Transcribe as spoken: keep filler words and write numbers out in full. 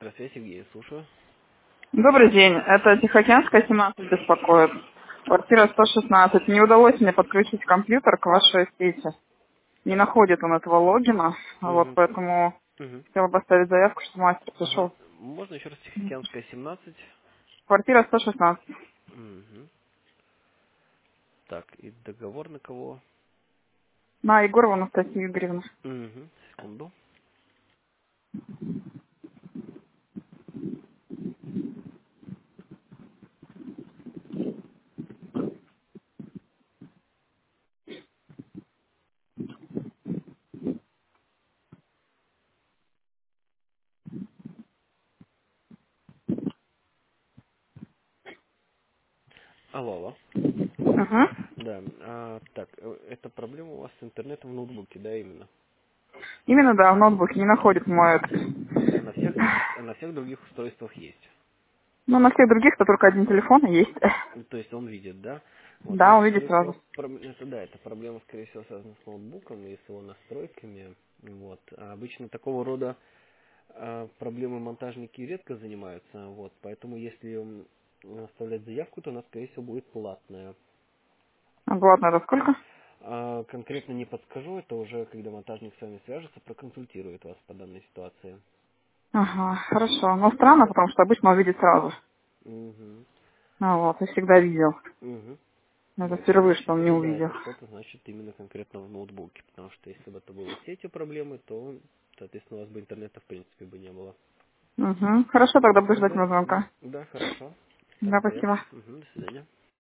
Здравствуйте, Сергей, слушаю. Добрый день. Это Тихоокеанская семнадцать беспокоит. Квартира сто шестнадцать. Не удалось мне подключить компьютер к вашей сети. Не находит он этого логина. Вот Угу. поэтому Угу. хотела бы оставить заявку, что мастер Ага. пришел. Можно еще раз Тихоокеанская семнадцать? Квартира сто шестнадцать. Угу. Так, и договор на кого? На Егорову Анастасию Игоревну. Угу. Секунду. Алло, алло. Угу. Да, а, так, э, это проблема у вас с интернетом в ноутбуке, да, именно? Именно, да, в ноутбуке не находит мой этот. А на всех, а на всех других устройствах есть? Ну, на всех других-то только один телефон и есть. Ну, то есть он видит, да? Вот, ну Да, это, он видит скорее сразу. всего, проб- это да, это проблема, скорее всего, связана с ноутбуком и с его настройками. Вот. А обычно такого рода а, проблемы монтажники редко занимаются, вот, поэтому если м, оставлять заявку, то она, скорее всего, будет платная. А платно это сколько? А, конкретно не подскажу, это уже когда монтажник с вами свяжется, проконсультирует вас по данной ситуации. Ага, хорошо. Но странно, потому что обычно он видит сразу. Угу. Ну вот, и всегда видел. Угу. Это Ну, это впервые, чаще что он не всего, да, увидел. это что-то значит именно конкретно в ноутбуке, потому что если бы это было все эти проблемы, то, соответственно, у вас бы интернета в принципе бы не было. Угу. Хорошо, тогда буду ждать Угу. моего звонка. Да, хорошо. Да, Ставлю заявку. спасибо. Угу. До свидания.